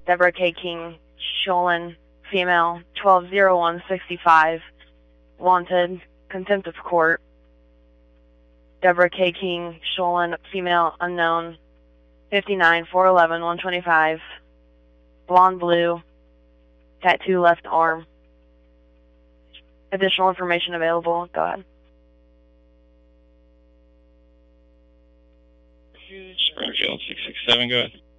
Deborah K. King, Sholin, female, 120165, wanted, contempt of court. Deborah K. King, Sholin, female, unknown, 59, 411, 125, blonde blue, tattoo left arm. Additional information available. Go ahead. Springfield 667, go ahead.